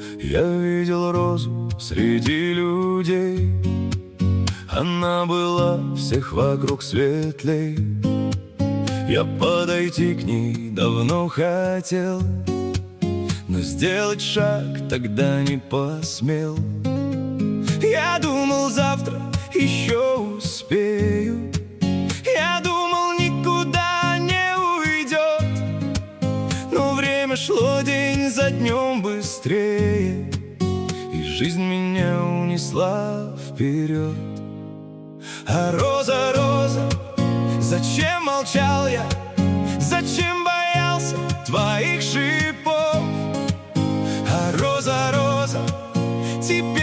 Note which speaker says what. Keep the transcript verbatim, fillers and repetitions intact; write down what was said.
Speaker 1: Я видел розу среди людей, она была всех вокруг светлей. Я подойти к ней давно хотел, но сделать шаг тогда не посмел. Я думал, завтра еще успею, я думал, никуда не уйдет. Но время шло день за днем быстрее, и жизнь меня унесла вперед. А роза, роза, зачем молчал я? Зачем боялся твоих шипов? А роза, роза, теперь